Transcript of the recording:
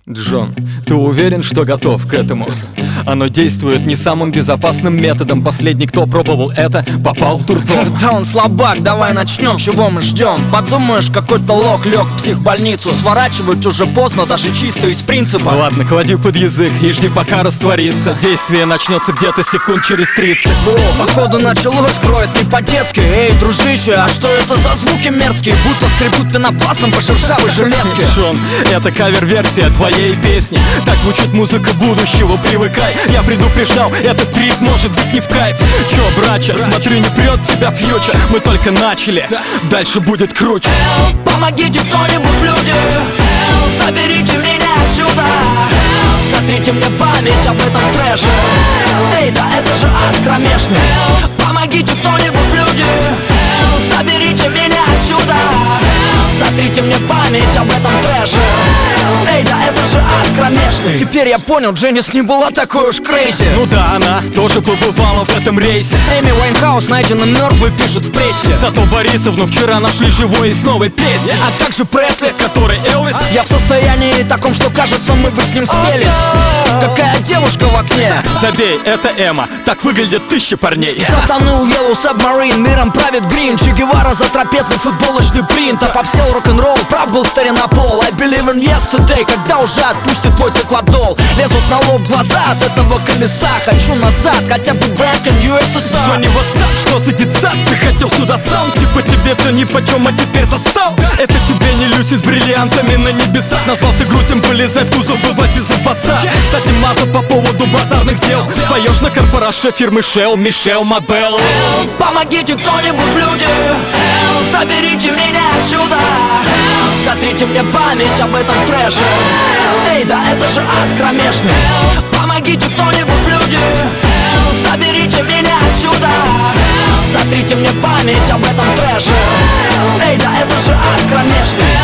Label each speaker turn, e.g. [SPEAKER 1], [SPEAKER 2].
[SPEAKER 1] Джон, ты уверен, что готов к этому? Оно действует не самым безопасным методом. Последний, кто пробовал это, попал в дурдом.
[SPEAKER 2] Да он слабак, давай начнем, чего мы ждем? Подумаешь, какой-то лох лег в психбольницу. Сворачивать уже поздно, даже чисто из принципа.
[SPEAKER 1] Ладно, клади под язык и жди, пока растворится. Действие начнется где-то секунд через 30.
[SPEAKER 2] Походу началось, кроет не по-детски. Эй, дружище, а что это за звуки мерзкие? Будто скребут пенопластом по шершавой железке.
[SPEAKER 1] Джон, это кавер-версия твоей песни. Так звучит музыка будущего, привыкай. Я предупреждал, этот трип может быть не в кайф. Чё, братья, смотри, не прет тебя фьючер. Мы только начали, дальше будет круче.
[SPEAKER 2] Помогите кто-нибудь, люди, заберите меня отсюда. Сотрите мне память об этом трэше. Эй, да это же ад кромешный. Помогите кто-нибудь, люди, заберите меня отсюда. Сотрите мне память об этом трэше. Эй, да это же ад кромешный. Теперь я понял, Дженнис не была такой уж крейзи.
[SPEAKER 1] Ну да, она тоже побывала в этом рейсе.
[SPEAKER 2] Эми Уайнхаус найдена мертвой, пишут в прессе.
[SPEAKER 1] Зато Борисовну вчера нашли живой и с новой песней.
[SPEAKER 2] А также Пресли,
[SPEAKER 1] который Элвис.
[SPEAKER 2] Я в состоянии таком, что кажется, мы бы с ним спелись. Какая девушка в окне.
[SPEAKER 1] Забей, это Эмма, так выглядят тысячи парней.
[SPEAKER 2] Затонул Yellow Submarine, миром правит Грин. Че Гевара за трапезный футболочный принт. Обсел рок-н-ролл, прав был старина Пол. I believe in yesterday, когда уже отпустит твой циклодол. Лезут на лоб глаза от этого колеса. Хочу назад, хотя бы back in USSR.
[SPEAKER 1] Джонни, вассап, что за детсад? Ты хотел сюда сам, типа тебе все нипочем, а теперь засал. Это тебе не Люси с бриллиантами на небесах. Назвался грустем, полезай в кузов, вывози за базар. Кстати, маза по поводу базарных дел. Поешь на корпораше фирмы Shell, Мишел, Модел.
[SPEAKER 2] Помогите кто-нибудь, люди, заберите меня отсюда. Сотрите мне память об этом трэше. Эй, да это же ад кромешный. Помогите кто-нибудь, люди, заберите меня отсюда. Сотрите мне память об этом трэше. Эй, да это же ад кромешный.